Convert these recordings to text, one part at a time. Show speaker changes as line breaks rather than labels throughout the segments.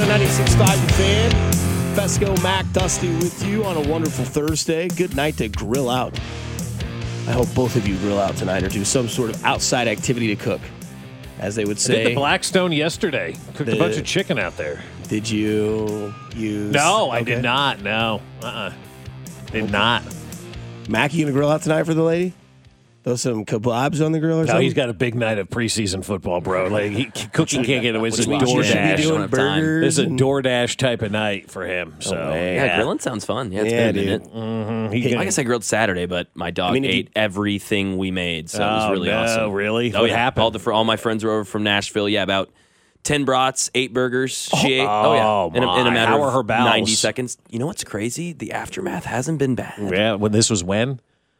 96.5 The Fan. Fesco, Mac, Dusty with you on a wonderful Thursday. Good night to grill out. I hope both of you grill out tonight or do some sort of outside activity to cook, as they would say.
I did the Blackstone yesterday. Cooked a bunch of chicken out there.
Did you use...
No, I did not. No. Did not.
Mac, you going to grill out tonight for the lady? Throw some kebabs on the grill or
No,
something?
he's got a big night of preseason football, bro. Like cooking can't get away. It's a
What do you mean? You should be doing
DoorDash.
burgers
It's a
and-
DoorDash type of night for him. So
Yeah, grilling sounds fun. Yeah, it's
Yeah,
been a
dude.
minute. I guess I grilled Saturday, but my dog ate everything we made, so it was really awesome.
Really?
Oh,
What
yeah.
happened?
All my friends were over from Nashville. Yeah, about 10 brats, 8 burgers. She ate.
Oh,
In a
my.
matter
How are
of
her bowels?
90 seconds. You know what's crazy? The aftermath hasn't been bad.
Yeah, when this was when?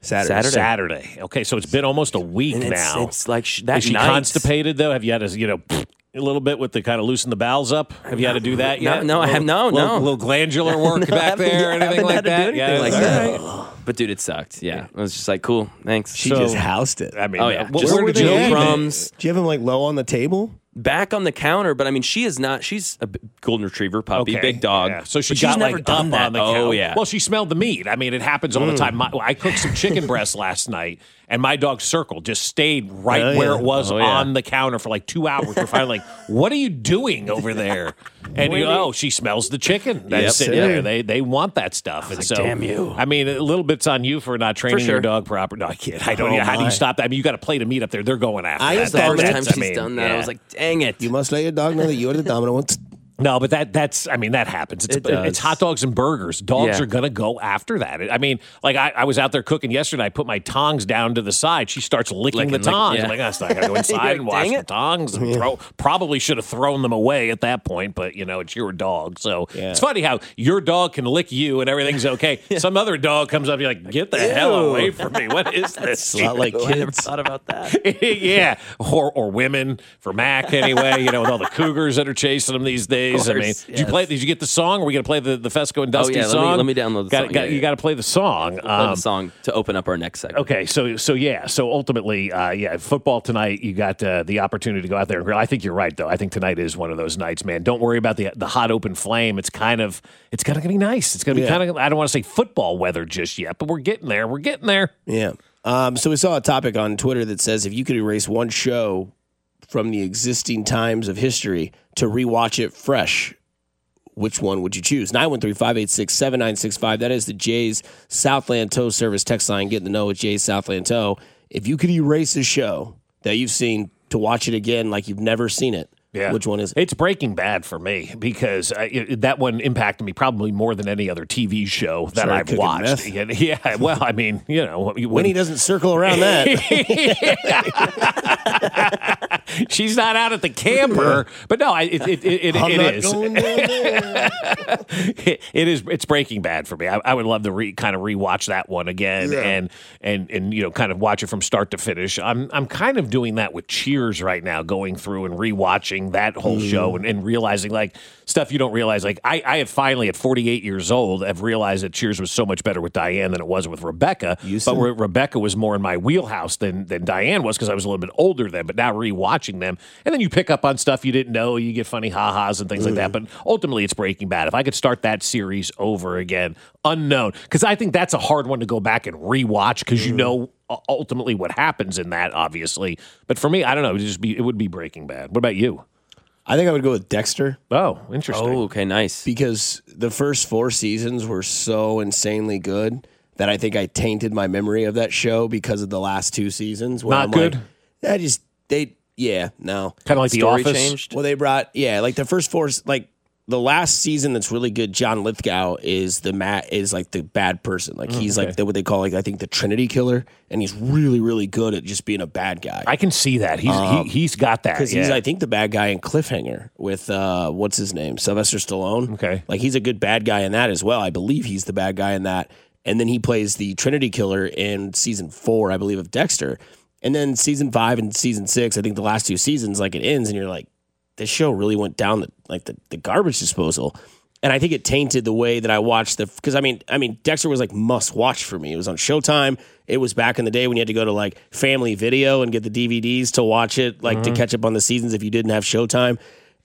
Saturday.
Okay, so it's been almost a week
And
now.
it's like that
Is she
night.
constipated, though? Have you had to, a little bit with the kind of loosen the bowels up? Have you had to do that yet?
No, I have no.
Little glandular work back there, anything like that?
Anything like
all
that.
right.
But dude, it sucked. Yeah, it was just like cool. Thanks.
She just housed it.
I mean,
Oh, yeah.
where
Just
did you
no
leave it?
crumbs.
Do you have him like low on the table?
Back on the counter, but I mean, she is not. She's a golden retriever puppy,
Okay.
big dog.
Yeah. So she
But
got
she's never
like
done
up
that.
on the
Oh
counter.
yeah.
Well, she smelled the meat. I mean, it happens all the time. I cooked some chicken breast last night, and my dog Circle just stayed right where it was on the counter for like 2 hours. We're finally like, "What are you doing over there?" And she smells the chicken. That's
Yep.
sitting there. They want that stuff. And
like,
so,
damn you.
I mean, a little bit's on you for not training your
sure.
dog proper. No, I kid. I don't. How do you stop that? I mean, you got a plate of meat up there. They're going after.
I
that.
just
the
thought
first
that-
time
That's-
she's done that, I was like, dang it.
You must let your dog know that you're the dominant one.
No, but that's that happens.
It does.
It's hot dogs and burgers. Dogs
Yeah.
are going to go after that. I mean, like I was out there cooking yesterday. I put my tongs down to the side. She starts licking the tongs.
yeah.
I'm like, I got to go inside and wash
Dang
the
it.
tongs. And probably should have thrown them away at that point, but, it's your dog. So it's funny how your dog can lick you and everything's okay. Some other dog comes up, you're like, get the hell away from me. What is this?
A lot like
I never
kids.
thought about that.
Yeah, or women for Mac anyway. With all the cougars that are chasing them these days. I mean,
course,
did you play? Did you get the song? Are we going to play the Fesco and Dusty
yeah,
song?
let me download the song. Yeah,
You got to play the song.
Play the song to open up our next segment.
Okay, so ultimately, football tonight. You got the opportunity to go out there and grill. I think you're right, though. I think tonight is one of those nights, man. Don't worry about the hot open flame. It's going to be nice. It's going to be kind of. I don't want to say football weather just yet, but we're getting there. We're getting there.
Yeah. So we saw a topic on Twitter that says if you could erase one show from the existing times of history to rewatch it fresh, which one would you choose? 913-586-7965. That is the Jay's Southland Tow Service text line. Getting to know with Jay's Southland Tow. If you could erase a show that you've seen to watch it again like you've never seen it, which one is it?
It's Breaking Bad for me because that one impacted me probably more than any other TV show that I've
cooking
watched.
meth?
Yeah, well, I mean,
Winnie doesn't circle around that.
She's not out at the camper, but no, it is.
Going down there.
It is. It's Breaking Bad for me. I would love to kind of rewatch that one again and kind of watch it from start to finish. I'm kind of doing that with Cheers right now, going through and rewatching that whole show and realizing like stuff you don't realize. Like I have finally at 48 years old have realized that Cheers was so much better with Diane than it was with Rebecca. Rebecca was more in my wheelhouse than Diane was because I was a little bit older then. But now rewatching them, and then you pick up on stuff you didn't know. You get funny ha-has and things like that. But ultimately, it's Breaking Bad. If I could start that series over again, unknown, because I think that's a hard one to go back and rewatch because you know ultimately what happens in that, obviously. But for me, I don't know. It would be Breaking Bad. What about you?
I think I would go with Dexter.
Oh, interesting.
Oh, okay, nice.
Because the first 4 seasons were so insanely good that I think I tainted my memory of that show because of the last 2 seasons. Where
Not
I'm
good?
Like, no.
Kind of like The
Story
Office.
changed.
Well, they brought, like the first 4, like the last season that's really good, John Lithgow is like the bad person. Like he's like what they call, like I think the Trinity Killer, and he's really, really good at just being a bad guy.
I can see that. He's got that.
Because he's, I think, the bad guy in Cliffhanger with, what's his name? Sylvester Stallone.
Okay.
Like, he's a good bad guy in that as well. I believe he's the bad guy in that. And then he plays the Trinity Killer in season 4, I believe, of Dexter. And then season 5 and season 6, I think the last 2 seasons, like, it ends, and you're like, this show really went down the garbage disposal. And I think it tainted the way that I watched because I mean, Dexter was like must watch for me. It was on Showtime. It was back in the day when you had to go to like Family Video and get the DVDs to watch it, like to catch up on the seasons if you didn't have Showtime.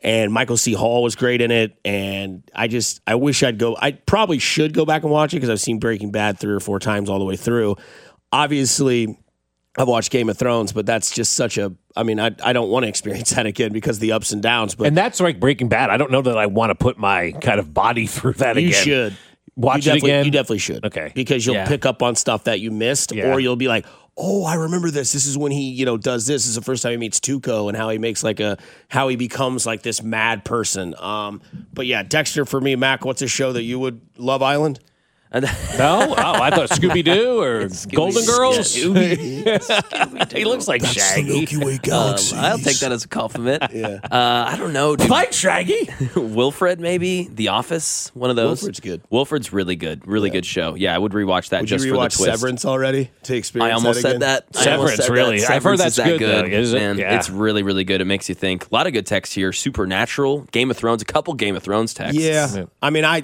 And Michael C. Hall was great in it. And I wish I probably should go back and watch it because I've seen Breaking Bad 3 or 4 times all the way through. Obviously, I've watched Game of Thrones, but that's just I don't want to experience that again because of the ups and downs.
And that's like Breaking Bad. I don't know that I want to put my kind of body through that again.
You should.
Watch it again?
You definitely should.
Okay.
Because you'll pick up on stuff that you missed, or you'll be like, oh, I remember this. This is when he, does this. This is the first time he meets Tuco and how he makes how he becomes like this mad person. But yeah, Dexter for me. Mac, what's a show that you would love? Island?
No? Oh, I thought Scooby-Doo or Golden Girls. He looks like Shaggy.
Milky Way Galaxy.
I'll take that as a compliment.
Yeah.
I don't know, dude.
Like Shaggy.
Wilfred, maybe. The Office, one of those.
Wilfred's good.
Wilfred's really good. Really good show. Yeah, I would rewatch that just for the twist.
Severance already to experience
I almost said that.
Severance, really. I've heard that's good, though. Is it?
Man, it's really, really good. It makes you think. A lot of good text here. Supernatural, Game of Thrones, a couple Game of Thrones texts.
Yeah. I mean, I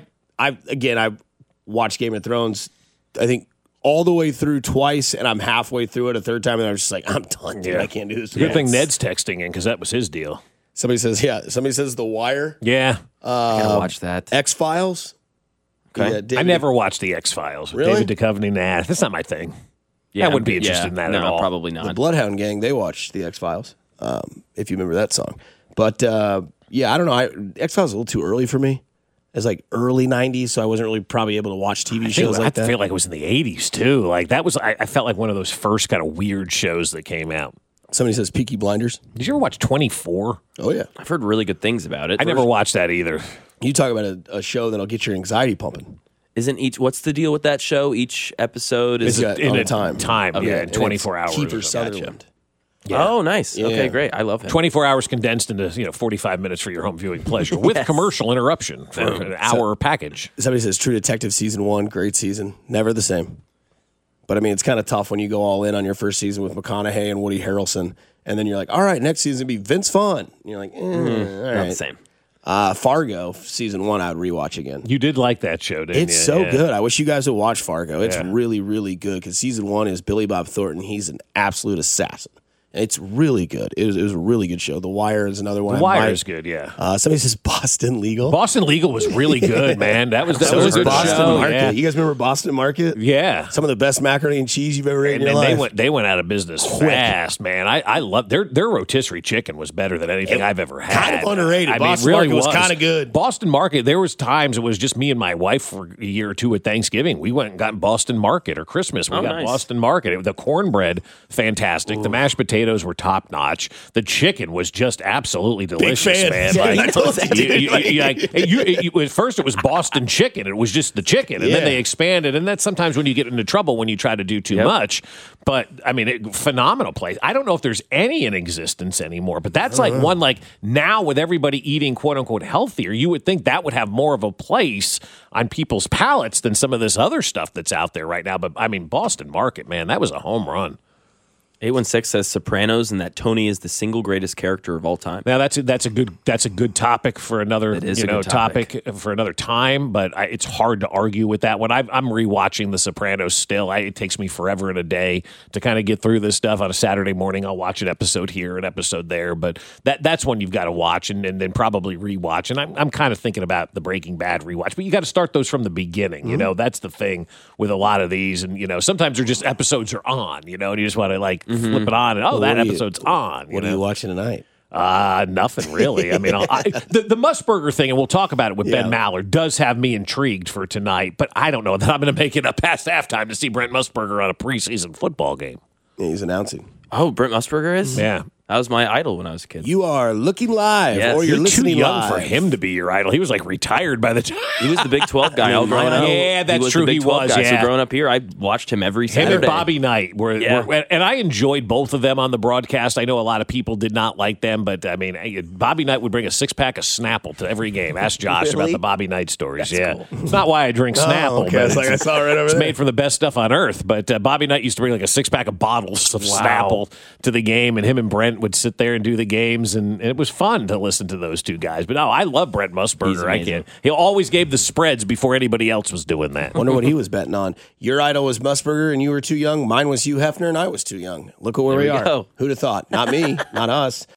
watched Game of Thrones, I think, all the way through twice, and I'm halfway through it a third time, and I was just like, I'm done, dude. I can't do this.
Good thing Ned's texting in because that was his deal.
Somebody says The Wire.
Yeah.
I gotta watch that.
X-Files.
Okay.
Yeah,
I never watched the X-Files.
Really?
David Duchovny, nah, that's not my thing.
Yeah,
I wouldn't be interested in that at all.
Probably not.
The Bloodhound Gang, they watched the X-Files, if you remember that song. But, I don't know. X-Files is a little too early for me. It's like early 90s, so I wasn't really probably able to watch TV shows like that.
I feel like it was in the 80s, too. Like, that was, I felt like one of those first kind of weird shows that came out.
Somebody says Peaky Blinders.
Did you ever watch 24?
Oh, yeah.
I've heard really good things about it.
I never watched that either.
You talk about a show that'll get your anxiety pumping.
What's the deal with that show? Each episode is
in a time.
Yeah, 24 hours.
Kiefer Sutherland.
Yeah. Oh, nice.
Yeah.
Okay, great. I love him.
24 hours condensed into 45 minutes for your home viewing pleasure with commercial interruption for an hour package.
Somebody says True Detective season 1, great season, never the same. But I mean, it's kind of tough when you go all in on your first season with McConaughey and Woody Harrelson, and then you're like, all right, next season will be Vince Vaughn. And you're like, all right,
Not the same.
Fargo season 1, I would rewatch again.
You did like that show, didn't you?
It's so good. I wish you guys would watch Fargo. It's really, really good because season 1 is Billy Bob Thornton. He's an absolute assassin. It's really good. It was a really good show. The Wire is another one.
The Wire is good, yeah.
Somebody says Boston Legal.
Boston Legal was really good, man. That was
so
a
was
good
Boston
show.
Market.
Yeah.
You guys remember Boston Market?
Yeah.
Some of the best macaroni and cheese you've ever eaten in your life.
They went out of business fast, man. I love their rotisserie chicken was better than anything I've ever had.
Kind of underrated.
I mean,
Boston
really
Market was kind of good.
Boston Market, there was times it was just me and my wife for a year or two at Thanksgiving. We went and got Boston Market, or Christmas. We got Boston Market. The cornbread, fantastic. Ooh. The mashed potatoes were top notch. The chicken was just absolutely delicious, man. Like, at first it was Boston chicken. It was just the chicken, and then they expanded. And that's sometimes when you get into trouble when you try to do too much. But I mean, phenomenal place. I don't know if there's any in existence anymore, but that's like one like now with everybody eating quote unquote healthier, you would think that would have more of a place on people's palates than some of this other stuff that's out there right now. But I mean, Boston Market, man, that was a home run.
816 says Sopranos and that Tony is the single greatest character of all time.
Now that's a good topic for another topic for another time. But it's hard to argue with that one. I'm rewatching The Sopranos still. It takes me forever and a day to kind of get through this stuff. On a Saturday morning, I'll watch an episode here, an episode there. But that's one you've got to watch and then probably rewatch. And I'm kind of thinking about the Breaking Bad rewatch. But you got to start those from the beginning. You know, that's the thing with a lot of these. And sometimes they're just episodes are on. And you just want to flip it on, and that episode's on.
What are you watching tonight?
Nothing really. I mean, the Musburger thing, and we'll talk about it with Ben Maller, does have me intrigued for tonight, but I don't know that I'm going to make it up past halftime to see Brent Musburger on a preseason football game.
Yeah, he's announcing.
Oh, Brent Musburger is?
Yeah.
That was my idol when I was a kid.
You are looking live, or you're listening
too young
live.
for him to be your idol. He was like retired by the time.
He was the Big 12 guy all growing up.
Yeah, that's true. He was.
Guy.
Yeah.
So growing up here, I watched him every Saturday.
Him and Bobby Knight were, and I enjoyed both of them on the broadcast. I know a lot of people did not like them, but I mean, Bobby Knight would bring a 6-pack of Snapple to every game. Ask Josh about the Bobby Knight stories. That's cool. It's not why I drink Snapple.
Okay. But I saw it right over
it's
there.
made from the best stuff on earth. But Bobby Knight used to bring like a 6-pack of bottles of Snapple to the game, and him and Brent would sit there and do the games, and it was fun to listen to those two guys. But no, I love Brent Musburger. He always gave the spreads before anybody else was doing that.
Wonder what he was betting on. Your idol was Musburger, and you were too young. Mine was Hugh Hefner, and I was too young. Look at where we are. Who'd have thought? Not me, not us.